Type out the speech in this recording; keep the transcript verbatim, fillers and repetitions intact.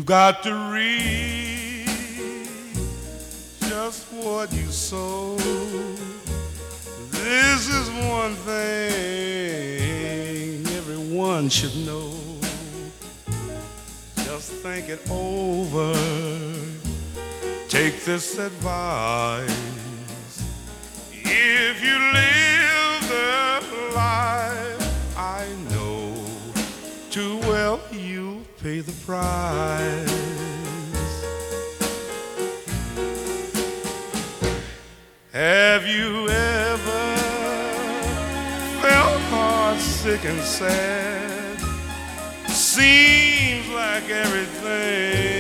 got to reap just what you sow. This is one thing everyone should know. Just think it over. Take this advice. If you live the life I know too well, you'll pay the price. Have you ever felt heart sick and sad? Seems like everything